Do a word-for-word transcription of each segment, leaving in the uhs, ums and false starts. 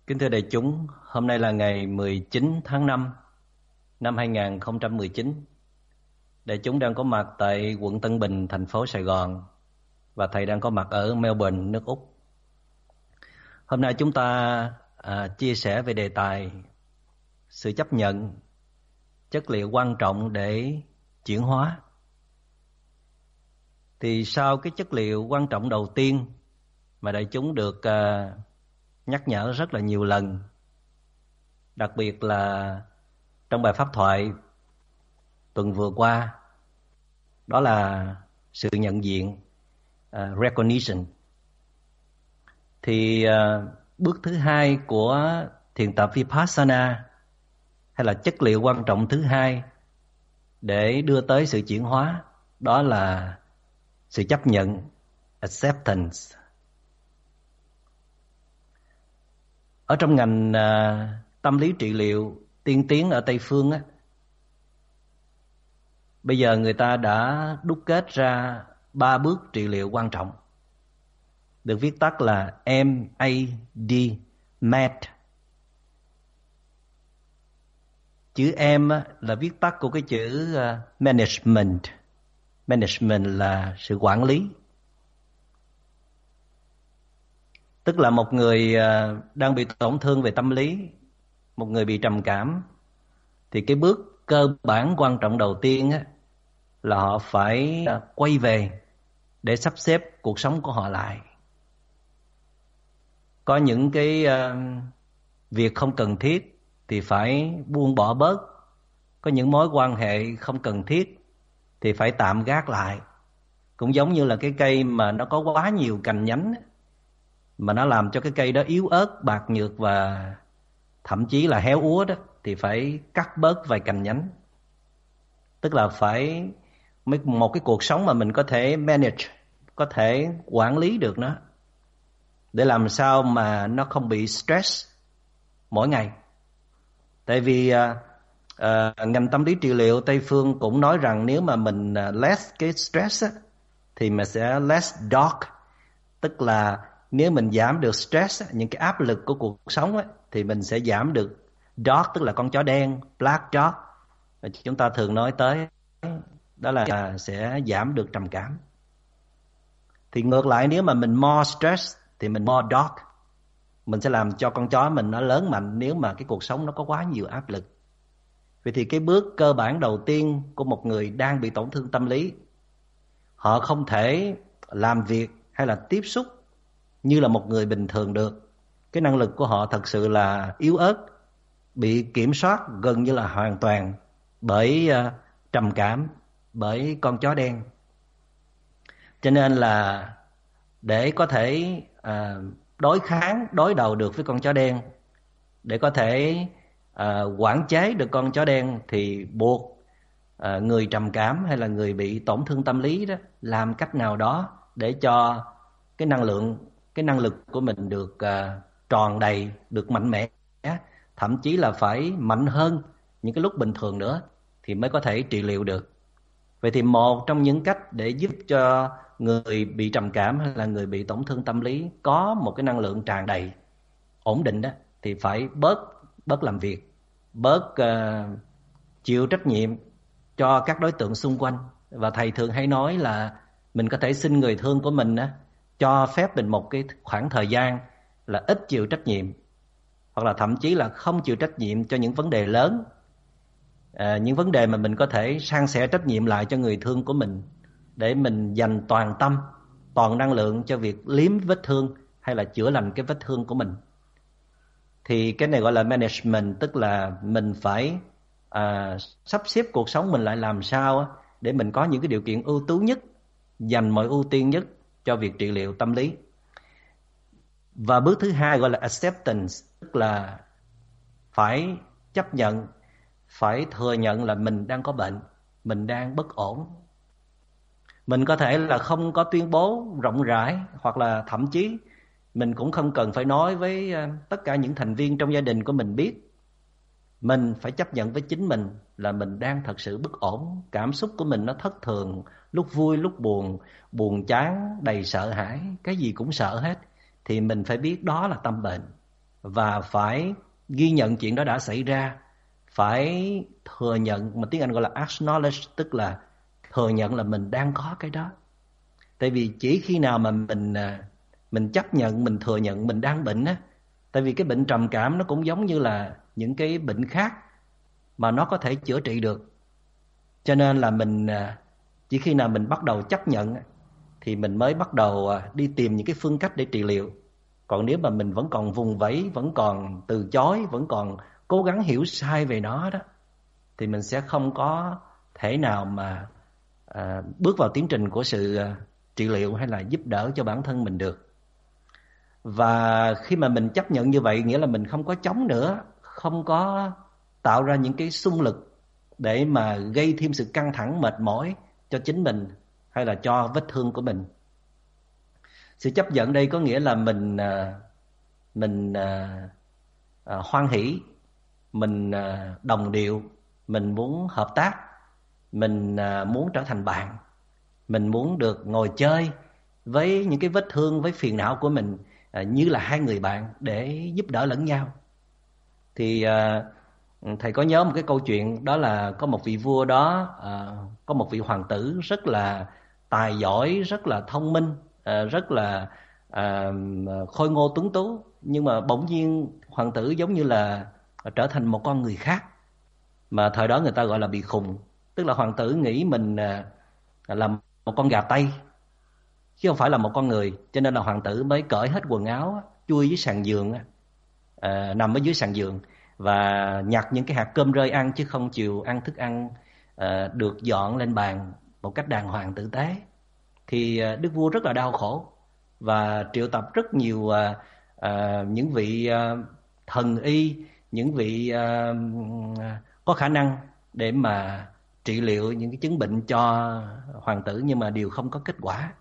Kính thưa đại chúng, hôm nay là ngày mười chín tháng năm năm hai nghìn không trăm mười chín. Đại chúng đang có mặt tại quận Tân Bình, thành phố Sài Gòn, và thầy đang có mặt ở Melbourne, nước Úc. Hôm nay chúng ta à, chia sẻ về đề tài sự chấp nhận, chất liệu quan trọng để chuyển hóa. Thì sau cái chất liệu quan trọng đầu tiên mà đại chúng được à, nhắc nhở rất là nhiều lần, đặc biệt là trong bài pháp thoại tuần vừa qua, đó là sự nhận diện, uh, recognition. Thì uh, bước thứ hai của thiền tập Vipassana, hay là chất liệu quan trọng thứ hai để đưa tới sự chuyển hóa, đó là sự chấp nhận, acceptance. Ở trong ngành uh, tâm lý trị liệu tiên tiến ở Tây Phương á, bây giờ người ta đã đúc kết ra ba bước trị liệu quan trọng, được viết tắt là M A D, M A D. Chữ M là viết tắt của cái chữ management. Management là sự quản lý. Tức là một người đang bị tổn thương về tâm lý, một người bị trầm cảm, thì cái bước cơ bản quan trọng đầu tiên á, là họ phải quay về để sắp xếp cuộc sống của họ lại. Có những cái uh, việc không cần thiết thì phải buông bỏ bớt. Có những mối quan hệ không cần thiết thì phải tạm gác lại. Cũng giống như là cái cây mà nó có quá nhiều cành nhánh, mà nó làm cho cái cây đó yếu ớt, bạc nhược và thậm chí là héo úa đó, thì phải cắt bớt vài cành nhánh. Tức là phải một cái cuộc sống mà mình có thể manage, có thể quản lý được nó, để làm sao mà nó không bị stress mỗi ngày. Tại vì uh, uh, ngành tâm lý trị liệu Tây Phương cũng nói rằng nếu mà mình uh, less cái stress á, thì mình sẽ less dark. Tức là nếu mình giảm được stress á, những cái áp lực của cuộc sống á, thì mình sẽ giảm được dark, tức là con chó đen, black dog. Và chúng ta thường nói tới đó là sẽ giảm được trầm cảm. Thì ngược lại, nếu mà mình more stress thì mình more dark. Mình sẽ làm cho con chó mình nó lớn mạnh nếu mà cái cuộc sống nó có quá nhiều áp lực. Vậy thì cái bước cơ bản đầu tiên của một người đang bị tổn thương tâm lý, họ không thể làm việc hay là tiếp xúc như là một người bình thường được. Cái năng lực của họ thật sự là yếu ớt, bị kiểm soát gần như là hoàn toàn bởi uh, trầm cảm, bởi con chó đen. Cho nên là để có thể à, đối kháng, đối đầu được với con chó đen, để có thể à, quản chế được con chó đen, thì buộc à, người trầm cảm hay là người bị tổn thương tâm lý đó làm cách nào đó để cho cái năng lượng, cái năng lực của mình được à, tròn đầy, được mạnh mẽ, thậm chí là phải mạnh hơn những cái lúc bình thường nữa thì mới có thể trị liệu được. Vậy thì một trong những cách để giúp cho người bị trầm cảm hay là người bị tổn thương tâm lý có một cái năng lượng tràn đầy, ổn định đó, thì phải bớt bớt làm việc, bớt uh, chịu trách nhiệm cho các đối tượng xung quanh. Và thầy thường hay nói là mình có thể xin người thương của mình á, cho phép mình một cái khoảng thời gian là ít chịu trách nhiệm, hoặc là thậm chí là không chịu trách nhiệm cho những vấn đề lớn. À, những vấn đề mà mình có thể san sẻ trách nhiệm lại cho người thương của mình, để mình dành toàn tâm, toàn năng lượng cho việc liếm vết thương hay là chữa lành cái vết thương của mình. Thì cái này gọi là management, tức là mình phải à, sắp xếp cuộc sống mình lại làm sao để mình có những cái điều kiện ưu tú nhất, dành mọi ưu tiên nhất cho việc trị liệu tâm lý. Và bước thứ hai gọi là acceptance, tức là phải chấp nhận, phải thừa nhận là mình đang có bệnh, mình đang bất ổn. Mình có thể là không có tuyên bố rộng rãi, hoặc là thậm chí mình cũng không cần phải nói với tất cả những thành viên trong gia đình của mình biết. Mình phải chấp nhận với chính mình là mình đang thật sự bất ổn. Cảm xúc của mình nó thất thường, lúc vui lúc buồn, buồn chán, đầy sợ hãi, cái gì cũng sợ hết. Thì mình phải biết đó là tâm bệnh. và phải ghi nhận chuyện đó đã xảy ra, phải thừa nhận, mà tiếng Anh gọi là acknowledge, tức là thừa nhận là mình đang có cái đó. Tại vì chỉ khi nào mà mình mình chấp nhận, mình thừa nhận mình đang bệnh á, tại vì cái bệnh trầm cảm nó cũng giống như là những cái bệnh khác mà nó có thể chữa trị được. Cho nên là mình chỉ khi nào mình bắt đầu chấp nhận thì mình mới bắt đầu đi tìm những cái phương cách để trị liệu. Còn nếu mà mình vẫn còn vùng vẫy, vẫn còn từ chối, vẫn còn cố gắng hiểu sai về nó đó, thì mình sẽ không có thể nào mà à, bước vào tiến trình của sự à, trị liệu hay là giúp đỡ cho bản thân mình được. Và khi mà mình chấp nhận như vậy, nghĩa là mình không có chống nữa, không có tạo ra những cái xung lực để mà gây thêm sự căng thẳng, mệt mỏi cho chính mình hay là cho vết thương của mình. Sự chấp nhận đây có nghĩa là mình mình hoan hỷ, mình đồng điệu, mình muốn hợp tác, mình muốn trở thành bạn, mình muốn được ngồi chơi với những cái vết thương, với phiền não của mình như là hai người bạn để giúp đỡ lẫn nhau. Thì thầy có nhớ một cái câu chuyện, đó là có một vị vua đó, có một vị hoàng tử rất là tài giỏi, rất là thông minh, rất là khôi ngô tuấn tú, nhưng mà bỗng nhiên hoàng tử giống như là trở thành một con người khác, mà thời đó người ta gọi là bị khùng. Tức là hoàng tử nghĩ mình là một con gà Tây chứ không phải là một con người, cho nên là hoàng tử mới cởi hết quần áo, chui dưới sàn giường, à, nằm ở dưới sàn giường và nhặt những cái hạt cơm rơi ăn, chứ không chịu ăn thức ăn à, được dọn lên bàn một cách đàng hoàng tử tế. Thì à, đức vua rất là đau khổ và triệu tập rất nhiều à, à, những vị à, thần y, những vị à, có khả năng để mà trị liệu những cái chứng bệnh cho hoàng tử, nhưng mà đều không có kết quả.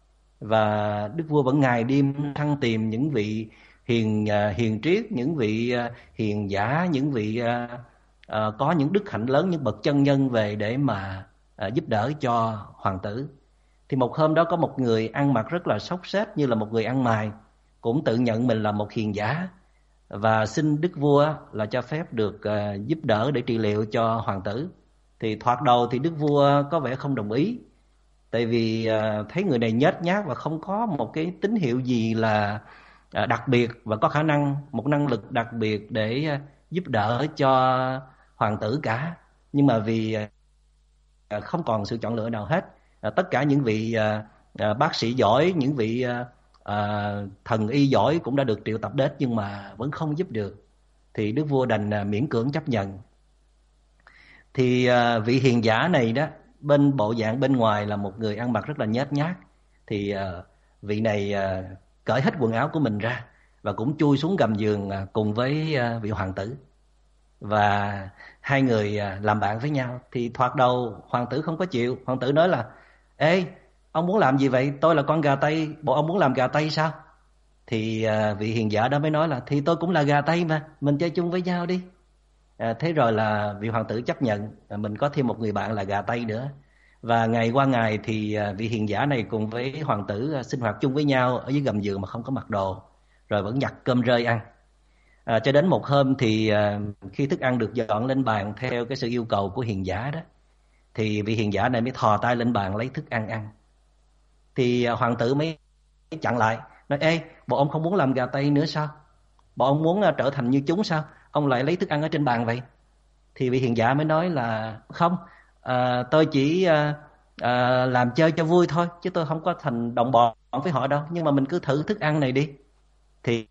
Và đức vua vẫn ngày đêm săn tìm những vị hiền hiền triết, những vị hiền giả, những vị uh, uh, có những đức hạnh lớn, những bậc chân nhân về để mà uh, giúp đỡ cho hoàng tử. Thì một hôm đó có một người ăn mặc rất là xốc xếch như là một người ăn mày, cũng tự nhận mình là một hiền giả và xin đức vua là cho phép được uh, giúp đỡ để trị liệu cho hoàng tử. Thì thoạt đầu thì đức vua có vẻ không đồng ý, tại vì uh, thấy người này nhếch nhác và không có một cái tín hiệu gì là uh, đặc biệt và có khả năng, một năng lực đặc biệt để uh, giúp đỡ cho hoàng tử cả. Nhưng mà vì uh, không còn sự chọn lựa nào hết, uh, tất cả những vị uh, uh, bác sĩ giỏi, những vị uh, uh, thần y giỏi cũng đã được triệu tập đến, nhưng mà vẫn không giúp được. Thì đức vua đành uh, miễn cưỡng chấp nhận. Thì uh, vị hiền giả này đó, bên bộ dạng bên ngoài là một người ăn mặc rất là nhếch nhác, thì uh, vị này uh, cởi hết quần áo của mình ra và cũng chui xuống gầm giường uh, cùng với uh, vị hoàng tử, và hai người uh, làm bạn với nhau. Thì thoạt đầu hoàng tử không có chịu. Hoàng tử nói là: ê, ông muốn làm gì vậy? Tôi là con gà Tây, bộ ông muốn làm gà Tây sao? Thì uh, vị hiền giả đó mới nói là: thì tôi cũng là gà Tây mà, mình chơi chung với nhau đi. À, thế rồi là vị hoàng tử chấp nhận, à, mình có thêm một người bạn là gà Tây nữa. Và ngày qua ngày thì à, vị hiền giả này cùng với hoàng tử à, sinh hoạt chung với nhau ở dưới gầm giường mà không có mặc đồ, rồi vẫn nhặt cơm rơi ăn. À, cho đến một hôm thì à, khi thức ăn được dọn lên bàn theo cái sự yêu cầu của hiền giả đó, thì vị hiền giả này mới thò tay lên bàn lấy thức ăn ăn. Thì à, hoàng tử mới chặn lại, nói: ê, bộ ông không muốn làm gà Tây nữa sao? Bộ ông muốn à, trở thành như chúng sao? Ông lại lấy thức ăn ở trên bàn vậy? Thì vị hiền giả mới nói là: không, à, tôi chỉ à, à, làm chơi cho vui thôi, chứ tôi không có thành đồng bọn với họ đâu. Nhưng mà mình cứ thử thức ăn này đi. Thì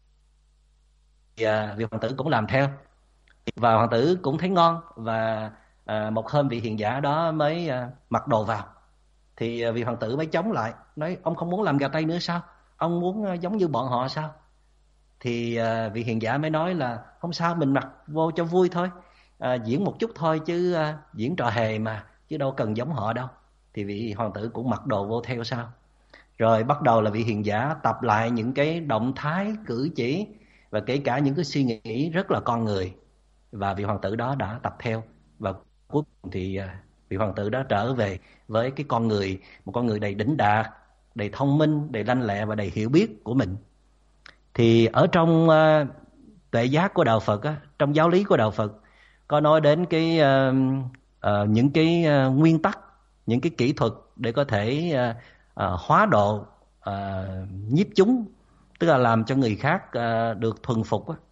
à, vị hoàng tử cũng làm theo, và hoàng tử cũng thấy ngon. Và à, một hôm vị hiền giả đó mới à, mặc đồ vào. Thì à, vị hoàng tử mới chống lại, nói: ông không muốn làm gà Tây nữa sao? Ông muốn à, giống như bọn họ sao? Thì à, vị hiền giả mới nói là: không sao, mình mặc vô cho vui thôi, à, diễn một chút thôi chứ, à, diễn trò hề mà, chứ đâu cần giống họ đâu. Thì vị hoàng tử cũng mặc đồ vô theo sau. Rồi bắt đầu là vị hiền giả tập lại những cái động thái cử chỉ và kể cả những cái suy nghĩ rất là con người, và vị hoàng tử đó đã tập theo. Và cuối cùng thì à, vị hoàng tử đó trở về với cái con người, một con người đầy đỉnh đạt, đầy thông minh, đầy lanh lẹ và đầy hiểu biết của mình. Thì ở trong uh, tuệ giác của đạo Phật á, trong giáo lý của đạo Phật có nói đến cái uh, uh, những cái uh, nguyên tắc, những cái kỹ thuật để có thể uh, uh, hóa độ, uh, nhiếp chúng, tức là làm cho người khác uh, được thuần phục á,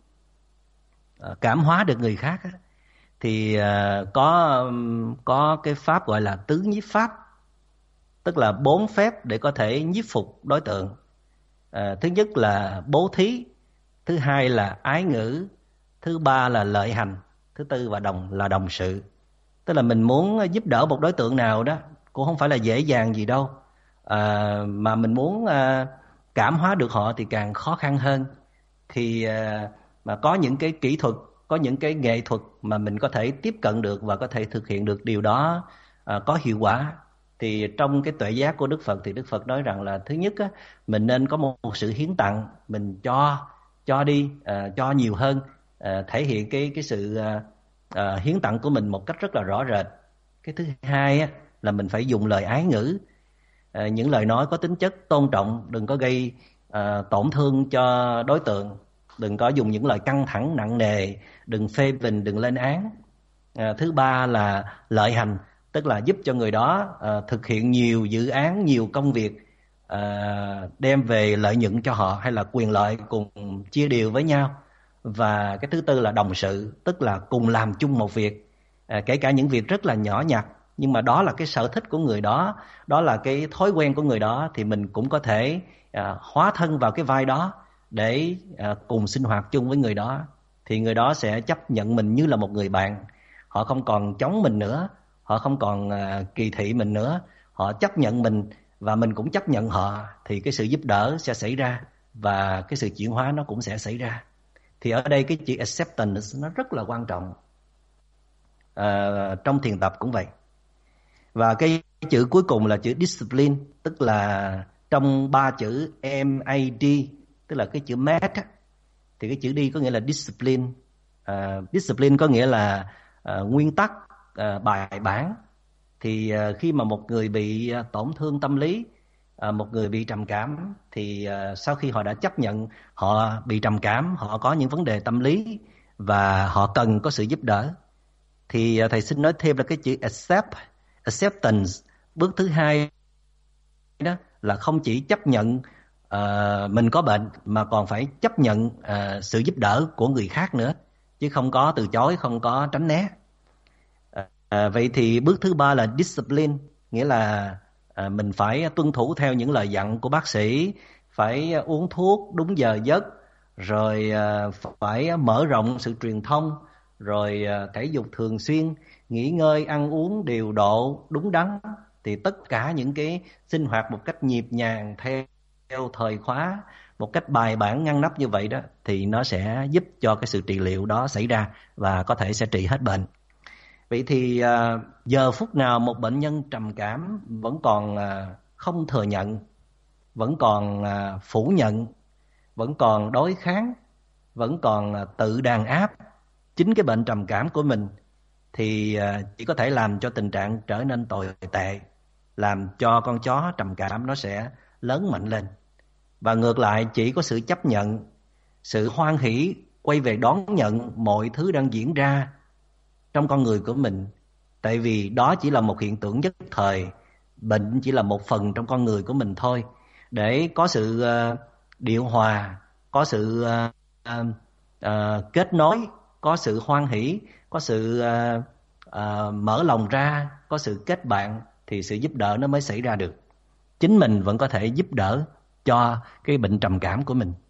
uh, cảm hóa được người khác á. Thì uh, có um, có cái pháp gọi là tứ nhiếp pháp, tức là bốn phép để có thể nhiếp phục đối tượng. À, thứ nhất là bố thí, thứ hai là ái ngữ, thứ ba là lợi hành, thứ tư và đồng là đồng sự. Tức là mình muốn giúp đỡ một đối tượng nào đó cũng không phải là dễ dàng gì đâu, à, mà mình muốn à, cảm hóa được họ thì càng khó khăn hơn. Thì à, mà có những cái kỹ thuật, có những cái nghệ thuật mà mình có thể tiếp cận được và có thể thực hiện được điều đó à, có hiệu quả. Thì trong cái tuệ giác của Đức Phật thì Đức Phật nói rằng là thứ nhất á, mình nên có một, một sự hiến tặng, mình cho cho đi, à, cho nhiều hơn, à, thể hiện cái cái sự à, à, hiến tặng của mình một cách rất là rõ rệt. Cái thứ hai á, là mình phải dùng lời ái ngữ, à, những lời nói có tính chất tôn trọng, đừng có gây à, tổn thương cho đối tượng, đừng có dùng những lời căng thẳng nặng nề, đừng phê bình, đừng lên án. À, thứ ba là lợi hành, tức là giúp cho người đó à, thực hiện nhiều dự án, nhiều công việc, à, đem về lợi nhuận cho họ hay là quyền lợi cùng chia đều với nhau. Và cái thứ tư là đồng sự, tức là cùng làm chung một việc, à, kể cả những việc rất là nhỏ nhặt, nhưng mà đó là cái sở thích của người đó, đó là cái thói quen của người đó, thì mình cũng có thể à, hóa thân vào cái vai đó để à, cùng sinh hoạt chung với người đó. Thì người đó sẽ chấp nhận mình như là một người bạn, họ không còn chống mình nữa, họ không còn à, kỳ thị mình nữa, họ chấp nhận mình và mình cũng chấp nhận họ, thì cái sự giúp đỡ sẽ xảy ra và cái sự chuyển hóa nó cũng sẽ xảy ra. Thì ở đây cái chữ acceptance nó rất là quan trọng, à, trong thiền tập cũng vậy. Và cái chữ cuối cùng là chữ discipline, tức là trong ba chữ M A D, tức là cái chữ mad á, thì cái chữ D có nghĩa là discipline. À, discipline có nghĩa là à, nguyên tắc, à, bài bản. Thì à, khi mà một người bị à, tổn thương tâm lý, à, một người bị trầm cảm, thì à, sau khi họ đã chấp nhận họ bị trầm cảm, họ có những vấn đề tâm lý và họ cần có sự giúp đỡ, thì à, thầy xin nói thêm là cái chữ accept, acceptance, bước thứ hai đó là không chỉ chấp nhận uh, mình có bệnh, mà còn phải chấp nhận uh, sự giúp đỡ của người khác nữa, chứ không có từ chối, không có tránh né. Uh, uh, vậy thì bước thứ ba là discipline, nghĩa là uh, mình phải tuân thủ theo những lời dặn của bác sĩ, phải uống thuốc đúng giờ giấc, rồi uh, phải mở rộng sự truyền thông, rồi uh, thể dục thường xuyên, nghỉ ngơi, ăn uống điều độ, đúng đắn. Thì tất cả những cái sinh hoạt một cách nhịp nhàng theo, theo thời khóa, một cách bài bản ngăn nắp như vậy đó, thì nó sẽ giúp cho cái sự trị liệu đó xảy ra và có thể sẽ trị hết bệnh. Vậy thì à, giờ phút nào một bệnh nhân trầm cảm vẫn còn à, không thừa nhận, vẫn còn à, phủ nhận, vẫn còn đối kháng, vẫn còn à, tự đàn áp chính cái bệnh trầm cảm của mình, thì à, chỉ có thể làm cho tình trạng trở nên tồi tệ, làm cho con chó trầm cảm nó sẽ lớn mạnh lên. Và ngược lại, chỉ có sự chấp nhận, sự hoan hỷ quay về đón nhận mọi thứ đang diễn ra trong con người của mình. Tại vì đó chỉ là một hiện tượng nhất thời, bệnh chỉ là một phần trong con người của mình thôi. Để có sự uh, điều hòa, có sự uh, uh, uh, kết nối, có sự hoan hỷ, có sự uh, uh, mở lòng ra, có sự kết bạn, thì sự giúp đỡ nó mới xảy ra được. Chính mình vẫn có thể giúp đỡ cho cái bệnh trầm cảm của mình.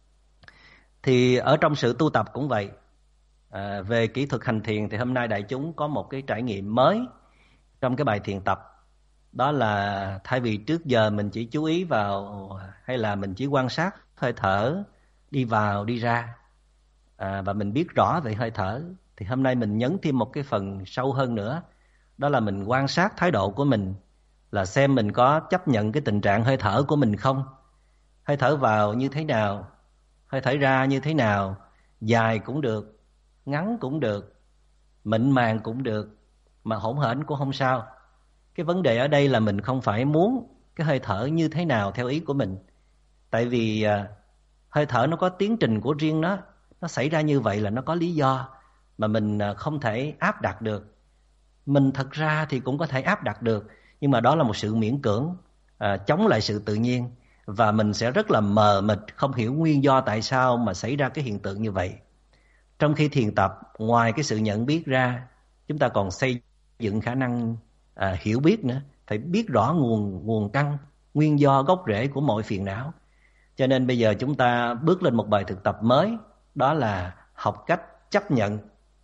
Thì ở trong sự tu tập cũng vậy. À, về kỹ thuật hành thiền thì hôm nay đại chúng có một cái trải nghiệm mới trong cái bài thiền tập. Đó là thay vì trước giờ mình chỉ chú ý vào, hay là mình chỉ quan sát hơi thở đi vào đi ra, à, và mình biết rõ về hơi thở, thì hôm nay mình nhấn thêm một cái phần sâu hơn nữa. Đó là mình quan sát thái độ của mình, là xem mình có chấp nhận cái tình trạng hơi thở của mình không. Hơi thở vào như thế nào, hơi thở ra như thế nào, dài cũng được, ngắn cũng được, mịn màng cũng được, mà hỗn hển cũng không sao. Cái vấn đề ở đây là mình không phải muốn cái hơi thở như thế nào theo ý của mình. Tại vì à, hơi thở nó có tiến trình của riêng nó, Nó xảy ra như vậy là nó có lý do mà mình không thể áp đặt được. Mình thật ra thì cũng có thể áp đặt được, nhưng mà đó là một sự miễn cưỡng, à, chống lại sự tự nhiên. Và mình sẽ rất là mờ mịt, không hiểu nguyên do tại sao mà xảy ra cái hiện tượng như vậy. Trong khi thiền tập, ngoài cái sự nhận biết ra, chúng ta còn xây dựng khả năng à, hiểu biết nữa. Phải biết rõ nguồn, nguồn căn, nguyên do gốc rễ của mọi phiền não. Cho nên bây giờ chúng ta bước lên một bài thực tập mới, đó là học cách chấp nhận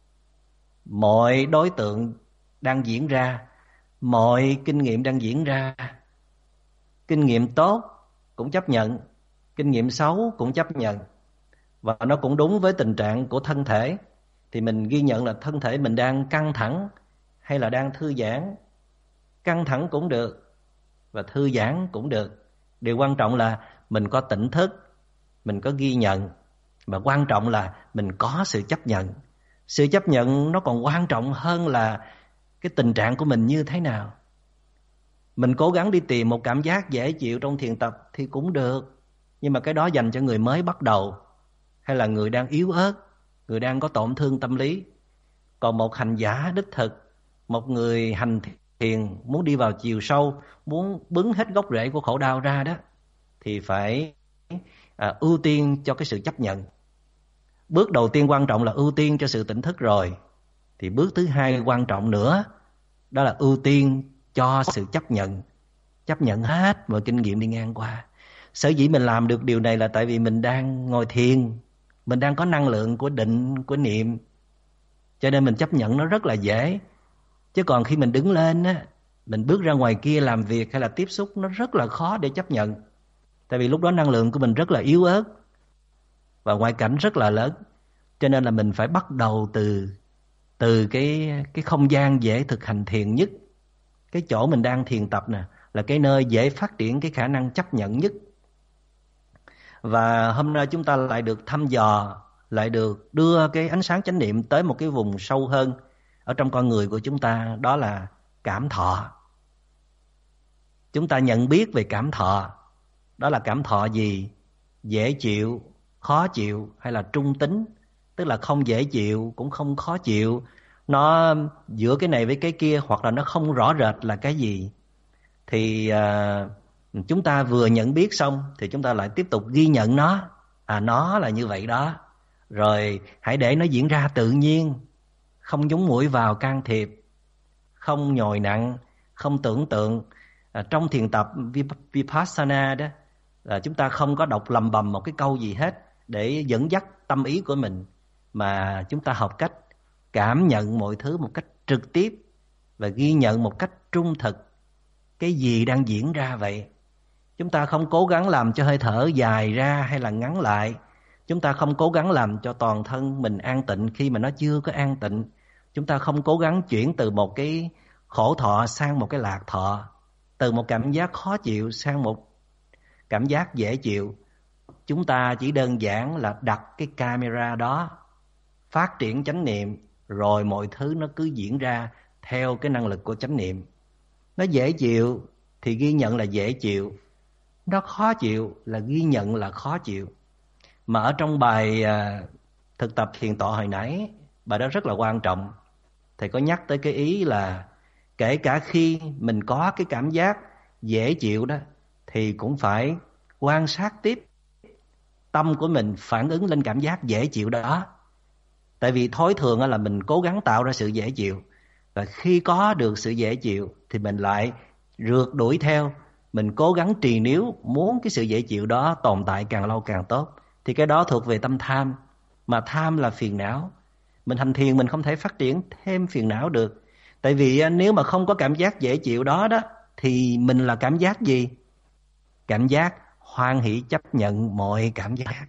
mọi đối tượng đang diễn ra, mọi kinh nghiệm đang diễn ra. Kinh nghiệm tốt cũng chấp nhận, kinh nghiệm xấu cũng chấp nhận. Và nó cũng đúng với tình trạng của thân thể. Thì mình ghi nhận là thân thể mình đang căng thẳng hay là đang thư giãn. Căng thẳng cũng được và thư giãn cũng được. Điều quan trọng là mình có tỉnh thức, mình có ghi nhận. Và quan trọng là mình có sự chấp nhận. Sự chấp nhận nó còn quan trọng hơn là cái tình trạng của mình như thế nào. Mình cố gắng đi tìm một cảm giác dễ chịu trong thiền tập thì cũng được, nhưng mà cái đó dành cho người mới bắt đầu, hay là người đang yếu ớt, người đang có tổn thương tâm lý. Còn một hành giả đích thực, một người hành thiền muốn đi vào chiều sâu, muốn bứng hết gốc rễ của khổ đau ra đó, thì phải à, ưu tiên cho cái sự chấp nhận. Bước đầu tiên quan trọng là ưu tiên cho sự tỉnh thức rồi, thì bước thứ hai quan trọng nữa, đó là ưu tiên cho sự chấp nhận. Chấp nhận hết mọi kinh nghiệm đi ngang qua. Sở dĩ mình làm được điều này là tại vì mình đang ngồi thiền, mình đang có năng lượng của định, của niệm, cho nên mình chấp nhận nó rất là dễ. Chứ còn khi mình đứng lên á, mình bước ra ngoài kia làm việc hay là tiếp xúc, nó rất là khó để chấp nhận. Tại vì lúc đó năng lượng của mình rất là yếu ớt và ngoại cảnh rất là lớn. Cho nên là mình phải bắt đầu từ từ cái cái không gian dễ thực hành thiền nhất. Cái chỗ mình đang thiền tập nè là cái nơi dễ phát triển cái khả năng chấp nhận nhất. Và hôm nay chúng ta lại được thăm dò, lại được đưa cái ánh sáng chánh niệm tới một cái vùng sâu hơn ở trong con người của chúng ta, đó là cảm thọ. Chúng ta nhận biết về cảm thọ, đó là cảm thọ gì? Dễ chịu, khó chịu hay là trung tính? Tức là không dễ chịu cũng không khó chịu, nó giữa cái này với cái kia, hoặc là nó không rõ rệt là cái gì. Thì à, chúng ta vừa nhận biết xong thì chúng ta lại tiếp tục ghi nhận nó. À, nó là như vậy đó. Rồi hãy để nó diễn ra tự nhiên, không nhúng mũi vào can thiệp, không nhồi nặng, không tưởng tượng. À, trong thiền tập Vipassana đó, là chúng ta không có đọc lầm bầm một cái câu gì hết để dẫn dắt tâm ý của mình, mà chúng ta học cách cảm nhận mọi thứ một cách trực tiếp và ghi nhận một cách trung thực cái gì đang diễn ra vậy. Chúng ta không cố gắng làm cho hơi thở dài ra hay là ngắn lại. Chúng ta không cố gắng làm cho toàn thân mình an tịnh khi mà nó chưa có an tịnh. Chúng ta không cố gắng chuyển từ một cái khổ thọ sang một cái lạc thọ, từ một cảm giác khó chịu sang một cảm giác dễ chịu. Chúng ta chỉ đơn giản là đặt cái camera đó, phát triển chánh niệm, rồi mọi thứ nó cứ diễn ra theo cái năng lực của chánh niệm. Nó dễ chịu thì ghi nhận là dễ chịu, nó khó chịu là ghi nhận là khó chịu. Mà ở trong bài à, thực tập thiền tọa hồi nãy, bài đó rất là quan trọng. Thầy có nhắc tới cái ý là kể cả khi mình có cái cảm giác dễ chịu đó, thì cũng phải quan sát tiếp tâm của mình phản ứng lên cảm giác dễ chịu đó. Tại vì thói thường là mình cố gắng tạo ra sự dễ chịu, và khi có được sự dễ chịu thì mình lại rượt đuổi theo, mình cố gắng trì níu muốn cái sự dễ chịu đó tồn tại càng lâu càng tốt. Thì cái đó thuộc về tâm tham, mà tham là phiền não. Mình hành thiền mình không thể phát triển thêm phiền não được. Tại vì nếu mà không có cảm giác dễ chịu đó đó, thì mình là cảm giác gì? Cảm giác hoan hỷ chấp nhận mọi cảm giác.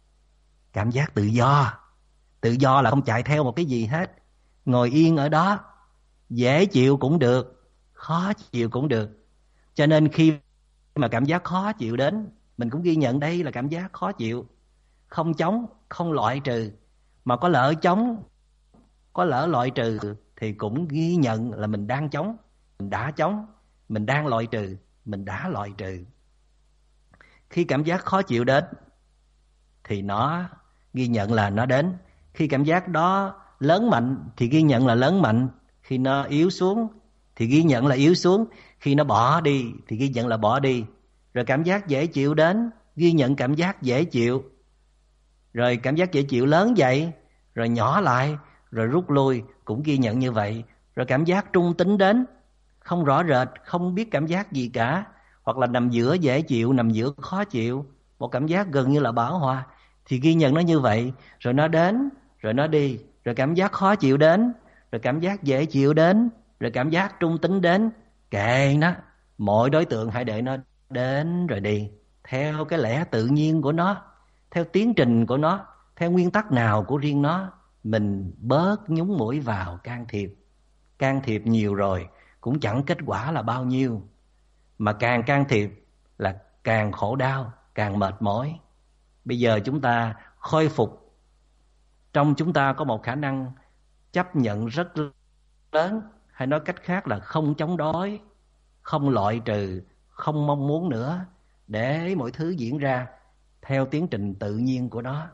Cảm giác tự do. Tự do là không chạy theo một cái gì hết, ngồi yên ở đó, dễ chịu cũng được, khó chịu cũng được. Cho nên khi mà cảm giác khó chịu đến, mình cũng ghi nhận đây là cảm giác khó chịu, không chống, không loại trừ. Mà có lỡ chống, có lỡ loại trừ thì cũng ghi nhận là mình đang chống, mình đã chống, mình đang loại trừ, mình đã loại trừ. Khi cảm giác khó chịu đến thì nó ghi nhận là nó đến. Khi cảm giác đó lớn mạnh thì ghi nhận là lớn mạnh. Khi nó yếu xuống thì ghi nhận là yếu xuống. Khi nó bỏ đi thì ghi nhận là bỏ đi. Rồi cảm giác dễ chịu đến, ghi nhận cảm giác dễ chịu. Rồi cảm giác dễ chịu lớn dậy, rồi nhỏ lại, rồi rút lui, cũng ghi nhận như vậy. Rồi cảm giác trung tính đến, không rõ rệt, không biết cảm giác gì cả, hoặc là nằm giữa dễ chịu, nằm giữa khó chịu, một cảm giác gần như là bão hòa, thì ghi nhận nó như vậy. Rồi nó đến, rồi nó đi, rồi cảm giác khó chịu đến, rồi cảm giác dễ chịu đến, rồi cảm giác trung tính đến. Kệ nó, mọi đối tượng hãy để nó đến rồi đi, theo cái lẽ tự nhiên của nó, theo tiến trình của nó, theo nguyên tắc nào của riêng nó. Mình bớt nhúng mũi vào can thiệp. Can thiệp nhiều rồi cũng chẳng kết quả là bao nhiêu, mà càng can thiệp là càng khổ đau, càng mệt mỏi. Bây giờ chúng ta khôi phục, trong chúng ta có một khả năng chấp nhận rất lớn, hay nói cách khác là không chống đối, không loại trừ, không mong muốn nữa, để mọi thứ diễn ra theo tiến trình tự nhiên của nó.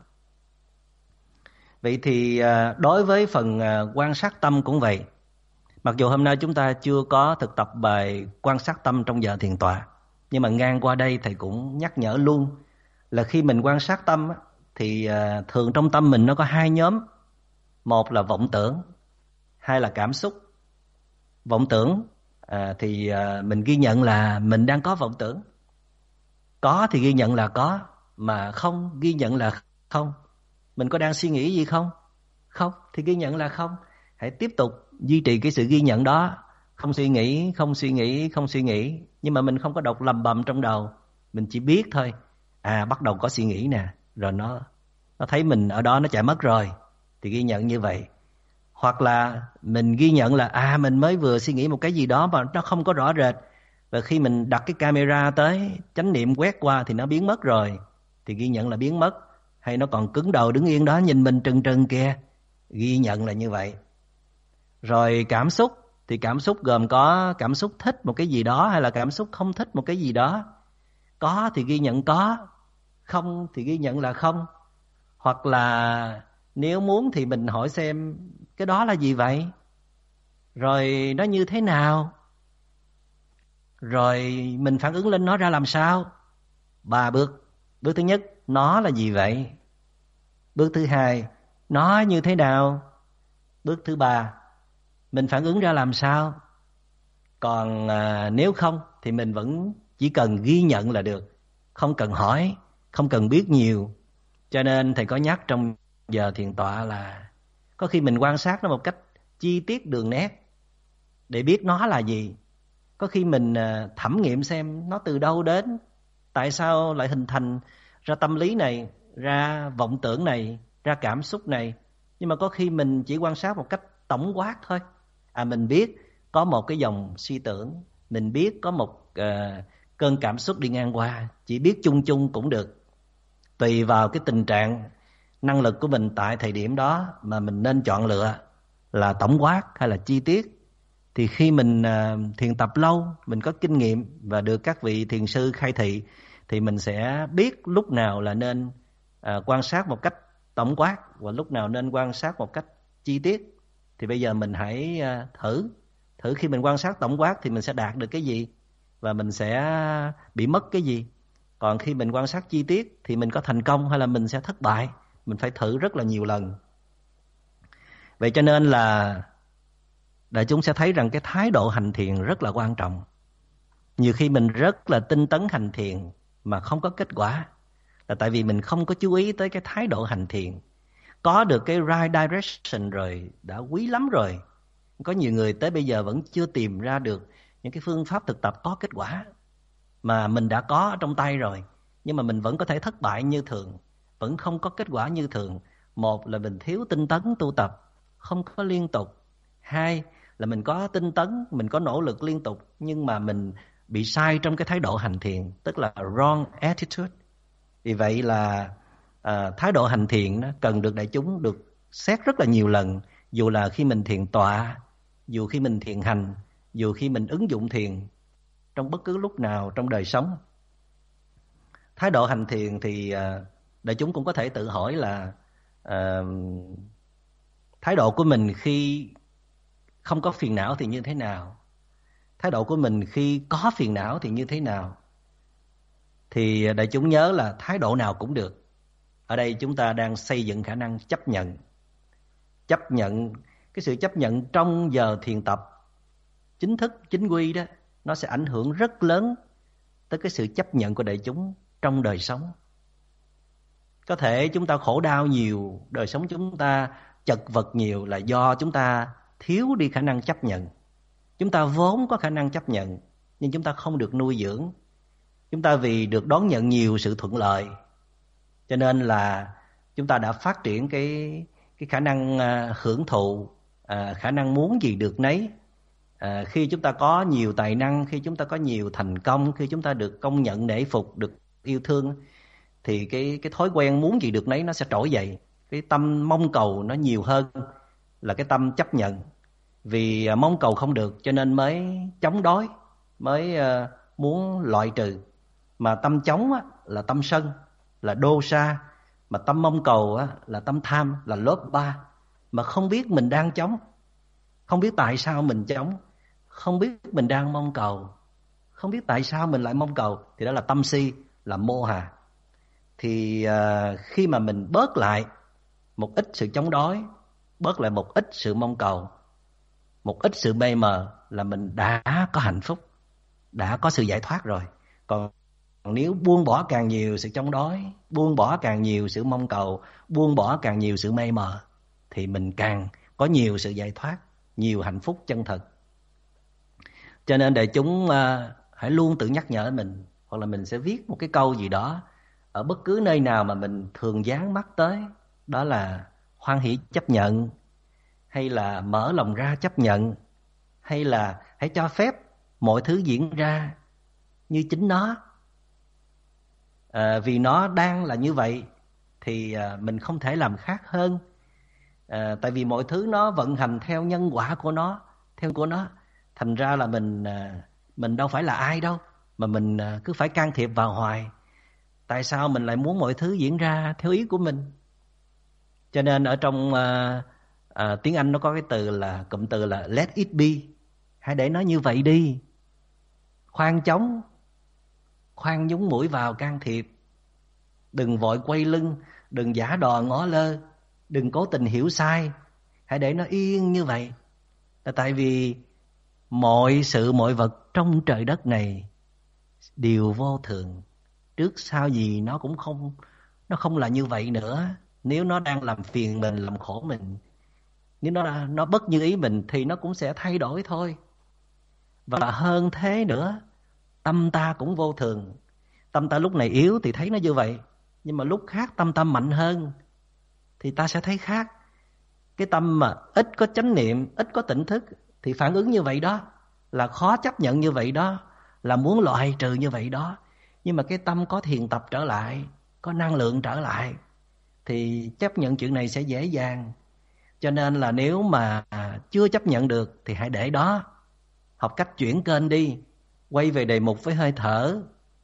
Vậy thì đối với phần quan sát tâm cũng vậy. Mặc dù hôm nay chúng ta chưa có thực tập bài quan sát tâm trong giờ thiền tọa, nhưng mà ngang qua đây thầy cũng nhắc nhở luôn là khi mình quan sát tâm thì thường trong tâm mình nó có hai nhóm. Một là vọng tưởng, hai là cảm xúc. Vọng tưởng à, thì à, mình ghi nhận là mình đang có vọng tưởng. Có thì ghi nhận là có, mà không ghi nhận là không. Mình có đang suy nghĩ gì không? Không thì ghi nhận là không. Hãy tiếp tục duy trì cái sự ghi nhận đó. Không suy nghĩ, không suy nghĩ, không suy nghĩ. Nhưng mà mình không có đọc lầm bầm trong đầu. Mình chỉ biết thôi. À, bắt đầu có suy nghĩ nè. Rồi nó, nó thấy mình ở đó nó chạy mất rồi, thì ghi nhận như vậy. Hoặc là mình ghi nhận là à, mình mới vừa suy nghĩ một cái gì đó mà nó không có rõ rệt. Và khi mình đặt cái camera tới, chánh niệm quét qua thì nó biến mất rồi, thì ghi nhận là biến mất. Hay nó còn cứng đầu đứng yên đó nhìn mình trừng trừng kìa, ghi nhận là như vậy. Rồi cảm xúc, thì cảm xúc gồm có cảm xúc thích một cái gì đó hay là cảm xúc không thích một cái gì đó. Có thì ghi nhận có, không thì ghi nhận là không. Hoặc là nếu muốn thì mình hỏi xem cái đó là gì vậy, rồi nó như thế nào, rồi mình phản ứng lên nó ra làm sao. Ba bước. Bước thứ nhất, nó là gì vậy? Bước thứ hai, nó như thế nào? Bước thứ ba, mình phản ứng ra làm sao? Còn à, nếu không thì mình vẫn chỉ cần ghi nhận là được, không cần hỏi, không cần biết nhiều. Cho nên thầy có nhắc trong giờ thiền tọa là có khi mình quan sát nó một cách chi tiết đường nét để biết nó là gì. Có khi mình à, thẩm nghiệm xem nó từ đâu đến, tại sao lại hình thành ra tâm lý này, ra vọng tưởng này, ra cảm xúc này. Nhưng mà có khi mình chỉ quan sát một cách tổng quát thôi. À, mình biết có một cái dòng suy tưởng, mình biết có một uh, cơn cảm xúc đi ngang qua, chỉ biết chung chung cũng được. Tùy vào cái tình trạng, năng lực của mình tại thời điểm đó mà mình nên chọn lựa là tổng quát hay là chi tiết. Thì khi mình uh, thiền tập lâu, mình có kinh nghiệm và được các vị thiền sư khai thị, thì mình sẽ biết lúc nào là nên uh, quan sát một cách tổng quát và lúc nào nên quan sát một cách chi tiết. Thì bây giờ mình hãy uh, thử Thử khi mình quan sát tổng quát thì mình sẽ đạt được cái gì và mình sẽ bị mất cái gì. Còn khi mình quan sát chi tiết thì mình có thành công hay là mình sẽ thất bại. Mình phải thử rất là nhiều lần. Vậy cho nên là đại chúng sẽ thấy rằng cái thái độ hành thiền rất là quan trọng. Nhiều khi mình rất là tinh tấn hành thiền mà không có kết quả, là tại vì mình không có chú ý tới cái thái độ hành thiền. Có được cái right direction rồi, đã quý lắm rồi. Có nhiều người tới bây giờ vẫn chưa tìm ra được những cái phương pháp thực tập có kết quả mà mình đã có trong tay rồi, nhưng mà mình vẫn có thể thất bại như thường, vẫn không có kết quả như thường. Một là mình thiếu tinh tấn tu tập, không có liên tục. Hai là mình có tinh tấn, mình có nỗ lực liên tục, nhưng mà mình bị sai trong cái thái độ hành thiền, tức là wrong attitude. Vì vậy là à, thái độ hành thiền nó cần được đại chúng được xét rất là nhiều lần. Dù là khi mình thiền tọa, dù khi mình thiền hành, dù khi mình ứng dụng thiền trong bất cứ lúc nào trong đời sống. Thái độ hành thiền thì đại chúng cũng có thể tự hỏi là À, thái độ của mình khi không có phiền não thì như thế nào? Thái độ của mình khi có phiền não thì như thế nào? Thì đại chúng nhớ là thái độ nào cũng được. Ở đây chúng ta đang xây dựng khả năng chấp nhận. Chấp nhận, cái sự chấp nhận trong giờ thiền tập chính thức, chính quy đó, nó sẽ ảnh hưởng rất lớn tới cái sự chấp nhận của đại chúng trong đời sống. Có thể chúng ta khổ đau nhiều, đời sống chúng ta chật vật nhiều là do chúng ta thiếu đi khả năng chấp nhận. Chúng ta vốn có khả năng chấp nhận, nhưng chúng ta không được nuôi dưỡng. Chúng ta vì được đón nhận nhiều sự thuận lợi, cho nên là chúng ta đã phát triển cái, cái khả năng uh, hưởng thụ, uh, khả năng muốn gì được nấy. Uh, khi chúng ta có nhiều tài năng, khi chúng ta có nhiều thành công, khi chúng ta được công nhận, nể phục, được yêu thương, thì cái, cái thói quen muốn gì được nấy nó sẽ trỗi dậy. Cái tâm mong cầu nó nhiều hơn là cái tâm chấp nhận. Vì uh, mong cầu không được cho nên mới chống đối, mới uh, muốn loại trừ. Mà tâm chống á, là tâm sân, là đô sa. Mà tâm mong cầu á, là tâm tham, là lớp ba. Mà không biết mình đang chống, không biết tại sao mình chống, không biết mình đang mong cầu, không biết tại sao mình lại mong cầu, thì đó là tâm si, là mô hà. Thì uh, khi mà mình bớt lại một ít sự chống đối, bớt lại một ít sự mong cầu, một ít sự mê mờ, là mình đã có hạnh phúc, đã có sự giải thoát rồi. Còn nếu buông bỏ càng nhiều sự chống đối, buông bỏ càng nhiều sự mong cầu, buông bỏ càng nhiều sự mê mờ, thì mình càng có nhiều sự giải thoát, nhiều hạnh phúc chân thật. Cho nên đại chúng uh, hãy luôn tự nhắc nhở mình, hoặc là mình sẽ viết một cái câu gì đó ở bất cứ nơi nào mà mình thường dán mắt tới. Đó là hoan hỷ chấp nhận, hay là mở lòng ra chấp nhận, hay là hãy cho phép mọi thứ diễn ra như chính nó. À, vì nó đang là như vậy thì à, mình không thể làm khác hơn. À, tại vì mọi thứ nó vận hành theo nhân quả của nó, theo của nó. Thành ra là mình à, mình đâu phải là ai đâu mà mình à, cứ phải can thiệp vào hoài. Tại sao mình lại muốn mọi thứ diễn ra theo ý của mình? Cho nên ở trong à, à, tiếng Anh nó có cái từ là cụm từ là let it be. Hãy để nó như vậy đi. Khoan chống, khoan nhúng mũi vào can thiệp. Đừng vội quay lưng, đừng giả đò ngó lơ, đừng cố tình hiểu sai. Hãy để nó yên như vậy. Là tại vì mọi sự mọi vật trong trời đất này đều vô thường. Trước sau gì nó cũng không nó không là như vậy nữa. Nếu nó đang làm phiền mình, làm khổ mình, nếu nó nó bất như ý mình thì nó cũng sẽ thay đổi thôi. Và hơn thế nữa, tâm ta cũng vô thường. Tâm ta lúc này yếu thì thấy nó như vậy, nhưng mà lúc khác tâm ta mạnh hơn thì ta sẽ thấy khác. Cái tâm mà ít có chánh niệm, ít có tỉnh thức thì phản ứng như vậy đó, là khó chấp nhận như vậy đó, là muốn loại trừ như vậy đó. Nhưng mà cái tâm có thiền tập trở lại, có năng lượng trở lại, thì chấp nhận chuyện này sẽ dễ dàng. Cho nên là nếu mà chưa chấp nhận được thì hãy để đó. Học cách chuyển kênh đi. Quay về đề mục với hơi thở,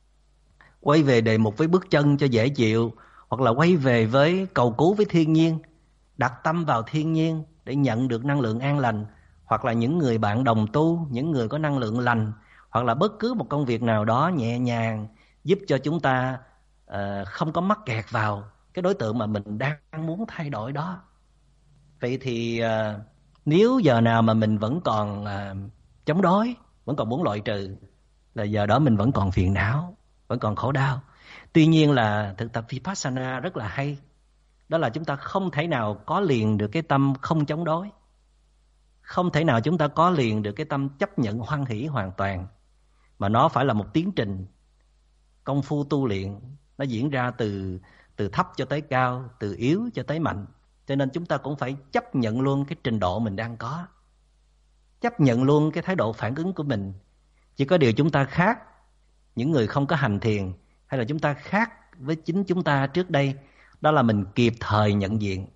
quay về đề mục với bước chân cho dễ chịu, hoặc là quay về với cầu cứu với thiên nhiên. Đặt tâm vào thiên nhiên để nhận được năng lượng an lành, hoặc là những người bạn đồng tu, những người có năng lượng lành, hoặc là bất cứ một công việc nào đó nhẹ nhàng giúp cho chúng ta uh, không có mắc kẹt vào cái đối tượng mà mình đang muốn thay đổi đó. Vậy thì uh, nếu giờ nào mà mình vẫn còn uh, chống đối, vẫn còn muốn loại trừ, là giờ đó mình vẫn còn phiền não, vẫn còn khổ đau. Tuy nhiên là thực tập Vipassana rất là hay. Đó là chúng ta không thể nào có liền được cái tâm không chống đối, không thể nào chúng ta có liền được cái tâm chấp nhận hoan hỷ hoàn toàn, mà nó phải là một tiến trình công phu tu luyện. Nó diễn ra từ từ thấp cho tới cao, từ yếu cho tới mạnh. Cho nên chúng ta cũng phải chấp nhận luôn cái trình độ mình đang có, chấp nhận luôn cái thái độ phản ứng của mình. Chỉ có điều chúng ta khác những người không có hành thiền, hay là chúng ta khác với chính chúng ta trước đây, đó là mình kịp thời nhận diện.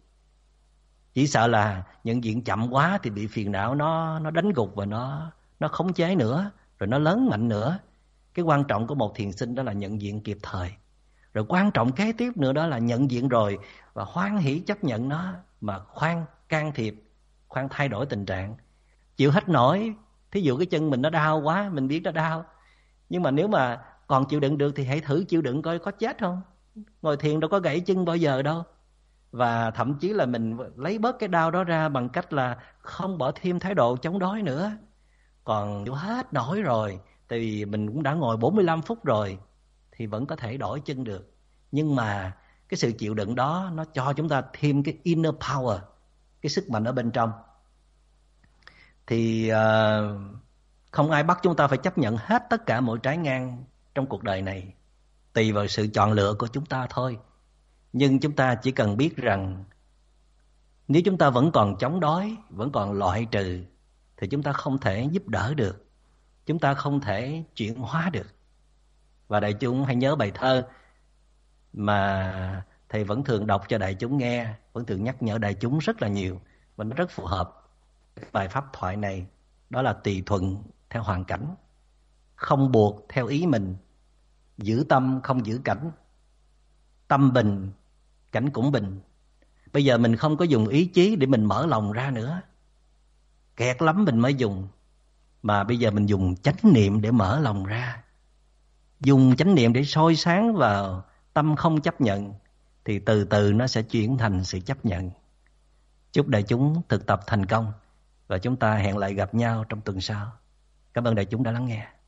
Chỉ sợ là nhận diện chậm quá thì bị phiền não nó nó đánh gục và nó nó khống chế nữa, rồi nó lớn mạnh nữa. Cái quan trọng của một thiền sinh đó là nhận diện kịp thời. Rồi quan trọng kế tiếp nữa đó là nhận diện rồi và hoan hỷ chấp nhận nó, mà khoan can thiệp, khoan thay đổi tình trạng. Chịu hết nổi, thí dụ cái chân mình nó đau quá, mình biết nó đau, nhưng mà nếu mà còn chịu đựng được thì hãy thử chịu đựng coi có chết không. Ngồi thiền đâu có gãy chân bao giờ đâu. Và thậm chí là mình lấy bớt cái đau đó ra bằng cách là không bỏ thêm thái độ chống đối nữa. Còn chịu hết nổi rồi, tại vì mình cũng đã ngồi bốn mươi lăm phút rồi, thì vẫn có thể đổi chân được. Nhưng mà cái sự chịu đựng đó nó cho chúng ta thêm cái inner power, cái sức mạnh ở bên trong. Thì uh, không ai bắt chúng ta phải chấp nhận hết tất cả mọi trái ngang trong cuộc đời này, tùy vào sự chọn lựa của chúng ta thôi. Nhưng chúng ta chỉ cần biết rằng nếu chúng ta vẫn còn chống đối, vẫn còn loại trừ, thì chúng ta không thể giúp đỡ được, chúng ta không thể chuyển hóa được. Và đại chúng hãy nhớ bài thơ mà thầy vẫn thường đọc cho đại chúng nghe, vẫn thường nhắc nhở đại chúng rất là nhiều, và nó rất phù hợp bài pháp thoại này. Đó là tùy thuận theo hoàn cảnh, không buộc theo ý mình, giữ tâm không giữ cảnh. Tâm bình, cảnh cũng bình. Bây giờ mình không có dùng ý chí để mình mở lòng ra nữa, kẹt lắm mình mới dùng. Mà bây giờ mình dùng chánh niệm để mở lòng ra, dùng chánh niệm để soi sáng vào tâm không chấp nhận, thì từ từ nó sẽ chuyển thành sự chấp nhận. Chúc đại chúng thực tập thành công, và chúng ta hẹn lại gặp nhau trong tuần sau. Cảm ơn đại chúng đã lắng nghe.